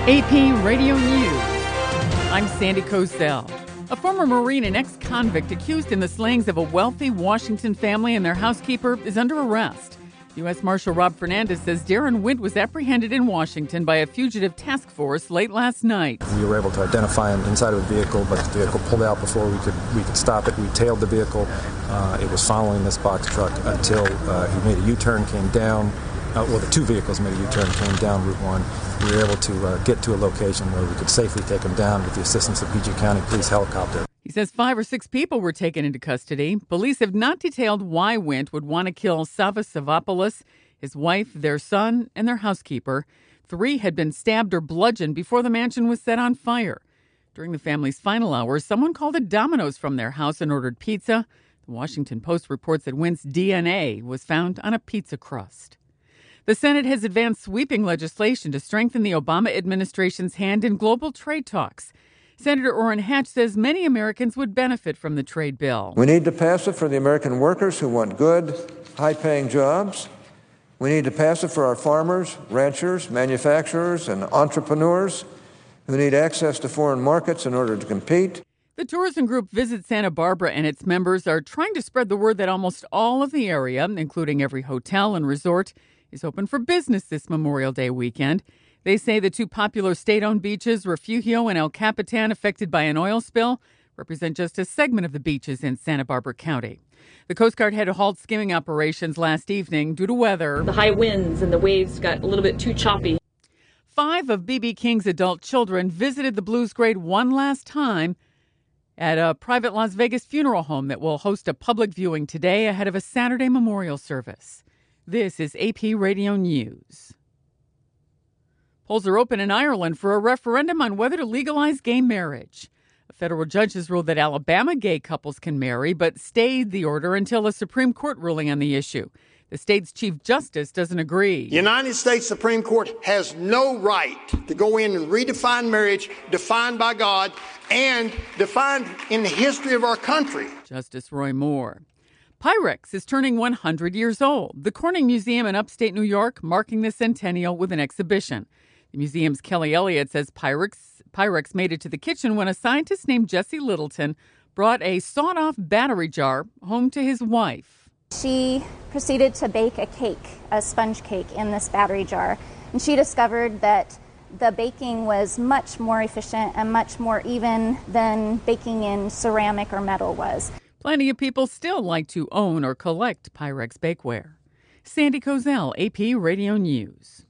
AP Radio News. I'm Sandy Kozel. A former Marine and ex-convict accused in the slayings of a wealthy Washington family and their housekeeper is under arrest. U.S. Marshal Rob Fernandez says Darren Witt was apprehended in Washington by a fugitive task force late last night. We were able to identify him inside of the vehicle, but the vehicle pulled out before we could stop it. We tailed the vehicle. It was following this box truck until he made a U-turn, came down. The two vehicles made a U-turn, came down Route 1. We were able to get to a location where we could safely take him down with the assistance of PG County Police helicopter. He says 5 or 6 people were taken into custody. Police have not detailed why Witt would want to kill Sava Savopoulos, his wife, their son, and their housekeeper. 3 had been stabbed or bludgeoned before the mansion was set on fire. During the family's final hours, someone called a Domino's from their house and ordered pizza. The Washington Post reports that Witt's DNA was found on a pizza crust. The Senate has advanced sweeping legislation to strengthen the Obama administration's hand in global trade talks. Senator Orrin Hatch says many Americans would benefit from the trade bill. We need to pass it for the American workers who want good, high-paying jobs. We need to pass it for our farmers, ranchers, manufacturers, and entrepreneurs who need access to foreign markets in order to compete. The tourism group Visit Santa Barbara and its members are trying to spread the word that almost all of the area, including every hotel and resort, is open for business this Memorial Day weekend. They say the 2 popular state-owned beaches, Refugio and El Capitan, affected by an oil spill, represent just a segment of the beaches in Santa Barbara County. The Coast Guard had to halt skimming operations last evening due to weather. The high winds and the waves got a little bit too choppy. 5 of B.B. King's adult children visited the Blues Grade one last time at a private Las Vegas funeral home that will host a public viewing today ahead of a Saturday memorial service. This is AP Radio News. Polls are open in Ireland for a referendum on whether to legalize gay marriage. A federal judge has ruled that Alabama gay couples can marry, but stayed the order until a Supreme Court ruling on the issue. The state's Chief Justice doesn't agree. The United States Supreme Court has no right to go in and redefine marriage defined by God and defined in the history of our country. Justice Roy Moore. Pyrex is turning 100 years old. The Corning Museum in upstate New York marking the centennial with an exhibition. The museum's Kelly Elliott says Pyrex made it to the kitchen when a scientist named Jesse Littleton brought a sawed-off battery jar home to his wife. She proceeded to bake a cake, a sponge cake, in this battery jar. And she discovered that the baking was much more efficient and much more even than baking in ceramic or metal was. Plenty of people still like to own or collect Pyrex bakeware. Sandy Kozel, AP Radio News.